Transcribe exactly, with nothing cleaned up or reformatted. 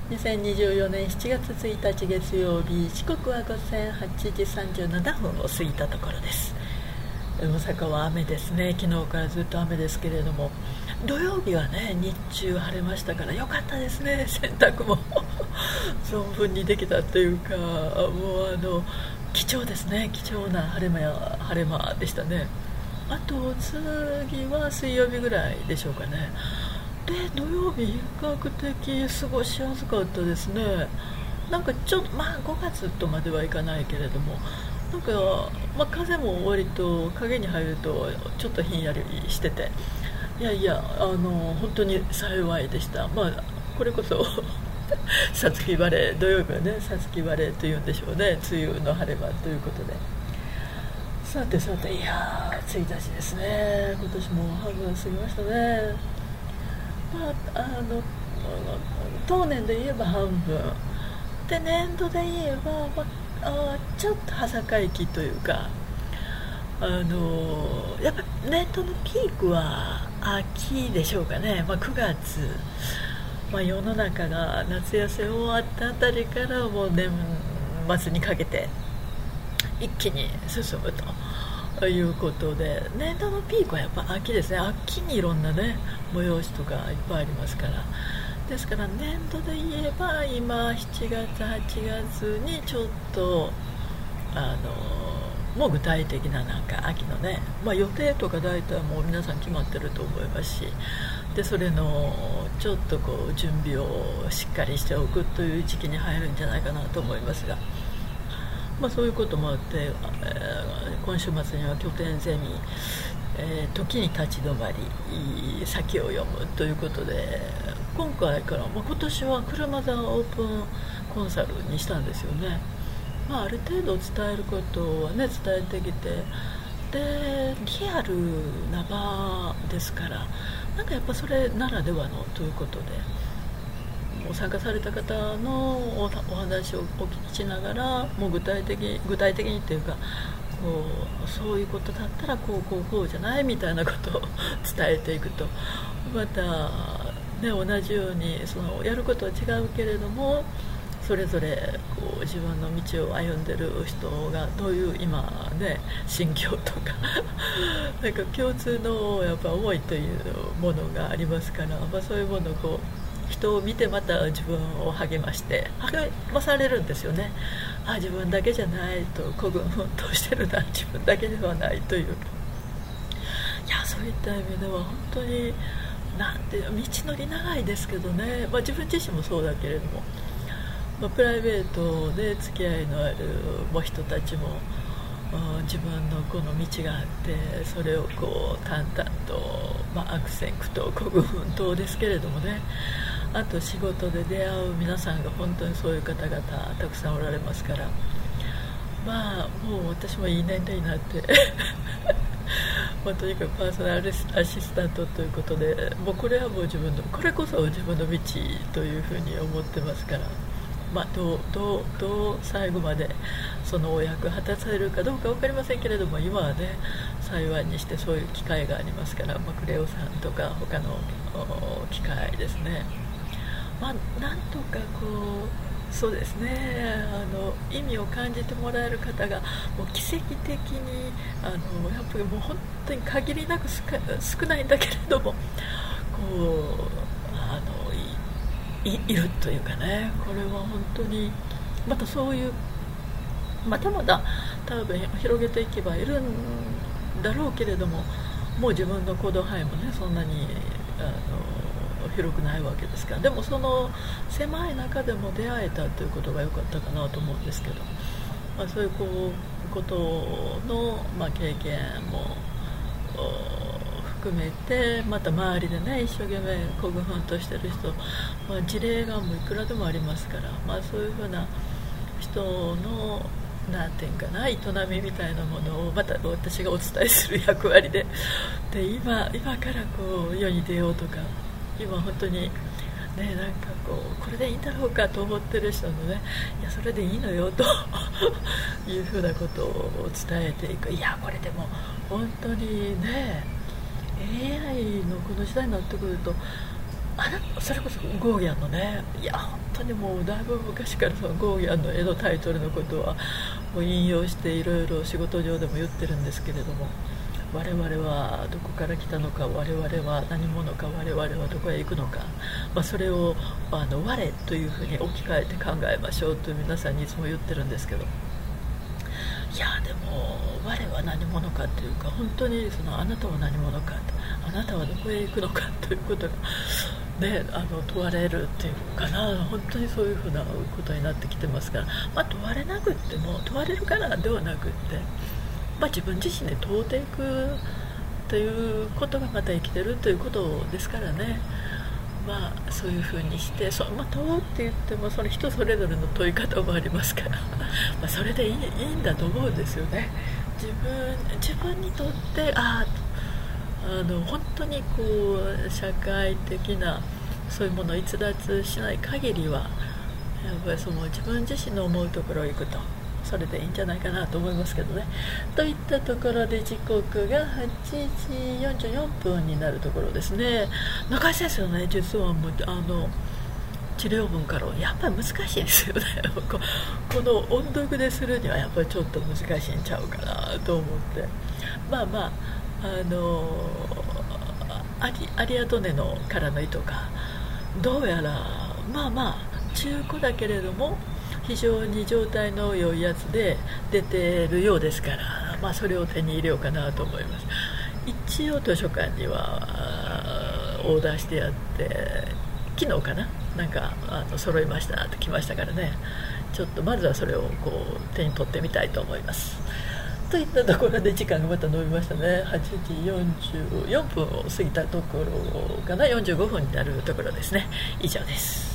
にせんにじゅうよねんしちがつついたち月曜日、時刻はごぜんはちじさんじゅうななふんを過ぎたところです。大阪は雨ですね。昨日からずっと雨ですけれども、土曜日はね日中晴れましたから良かったですね。洗濯も存分にできたというか、もうあの貴重ですね。貴重な晴れ間や晴れ間でしたね。あと次は水曜日ぐらいでしょうかね。で土曜日比較的過ごしやすかったですね。なんかちょっとまあごがつとまではいかないけれども、なんか、まあ、風も割と影に入るとちょっとひんやりしてて、いやいやあの本当に幸いでした。まあこれこそさつき晴れ、土曜日はねさつき晴れというんでしょうね。梅雨の晴れ間ということで、さてさて、いやーついたちですね。今年も半分過ぎましたね。まあ、あの当年で言えば半分で、年度で言えば、まあ、ちょっと端境期というか、あのやっぱ年度のピークは秋でしょうかね。まあ、くがつ、まあ、世の中が夏休み終わったあたりからもう年末にかけて一気に進むということで、年度のピークはやっぱ秋ですね。秋にいろんなね催しとかいっぱいありますから、ですから年度で言えば今しちがつはちがつにちょっとあのもう具体的ななんか秋のね、まあ、予定とか大体もう皆さん決まってると思いますし、でそれのちょっとこう準備をしっかりしておくという時期に入るんじゃないかなと思いますが、まあ、そういうこともあって、えー、今週末には拠点ゼミ、えー、時に立ち止まり先を読むということで、今回から、まあ、今年は車座オープンコンサルにしたんですよね。まあ、ある程度伝えることはね伝えてきて、でリアルな場ですから、なんかやっぱそれならではのということで、参加された方の お, お話をお聞きしながら、もう具体的具体的にというか、こうそういうことだったらこうこうこうじゃないみたいなことを伝えていくと、また、ね、同じようにそのやることは違うけれども、それぞれこう自分の道を歩んでる人がどういう今ね心境とかなんか共通のやっぱ思いというものがありますから、まあ、そういうものをこう人を見てまた自分を励まして励まされるんですよね。あ、自分だけじゃないと、孤軍奮闘してるな、自分だけではないという、いやそういった意味では本当になんて道のり長いですけどね、まあ、自分自身もそうだけれども、まあ、プライベートで付き合いのあるもう人たちも自分のこの道があって、それをこう淡々と、まあ、悪戦苦闘孤軍奮闘ですけれどもね、あと仕事で出会う皆さんが本当にそういう方々たくさんおられますから、まあもう私もいい年齢になってまあ、とにかくパーソナルアシスタントということで、もうこれはもう自分のこれこそ自分の道というふうに思ってますから、まあ、どうどうどう最後までそのお役果たされるかどうか分かりませんけれども、今はね幸いにしてそういう機会がありますから、まあ、クレオさんとか他の機会ですね、まあ、なんとかこうそうですね、あの意味を感じてもらえる方がもう奇跡的にあのやっぱりもう本当に限りなく少ないんだけれども、こうあの い, い, いるというかね、これは本当にまたそういうまだまだ多分広げていけばいるんだろうけれども、もう自分の行動範囲もねそんなにあの広くないわけですから、でもその狭い中でも出会えたということが良かったかなと思うんですけど、まあ、そういうこうことの、まあ、経験も含めて、また周りでね一生懸命孤軍奮闘してる人、まあ、事例がもういくらでもありますから、まあ、そういうふうな人のなんていうかな営みみたいなものをまた私がお伝えする役割で、で 今, 今からこう世に出ようとか、今本当にね、なんかこうこれでいいんだろうかと思ってる人のね、いやそれでいいのよというふうなことを伝えていく。いやこれでも本当にね エーアイ のこの時代になってくると、あのそれこそゴーギャンのね、いや本当当にもうだいぶ昔からそのゴーギャンの絵のタイトルのことはもう引用していろいろ仕事上でも言ってるんですけれども、我々はどこから来たのか、我々は何者か、我々はどこへ行くのか、まあ、それをあの我というふうに置き換えて考えましょうと皆さんにいつも言ってるんですけど、いやでも我は何者かというか、本当にそのあなたは何者かと、あなたはどこへ行くのかということが、ね、あの問われるっていうかな、本当にそういうふうなことになってきてますから、まあ、問われなくっても、問われるからではなくって、まあ、自分自身で問うていくということがまた生きてるということですからね。まあ、そういうふうにしてそ、まあ、問うって言ってもそれ人それぞれの問い方もありますからまあそれでいい、いいんだと思うんですよね。自分、自分にとってああの本当にこう社会的なそういうものを逸脱しない限りは、やっぱりその自分自身の思うところへ行くと、それでいいんじゃないかなと思いますけどね。といったところで時刻がはちじよんじゅうよんぷんになるところですね。中井先生のね、実はもうあの治療文からやっぱり難しいですよねこ, この音読でするにはやっぱりちょっと難しいんちゃうかなと思って、まあまああのアリアリアドネのからの糸がどうやらまあまあ中古だけれども非常に状態の良いやつで出てるようですから、まあ、それを手に入れようかなと思います。一応図書館にはオーダーしてやって、昨日かな、なんかあの揃いましたって来ましたからね、ちょっとまずはそれをこう手に取ってみたいと思います。といったところで時間がまた伸びましたね。はちじよんじゅうよんぷんを過ぎたところかな、よんじゅうごふんになるところですね。以上です。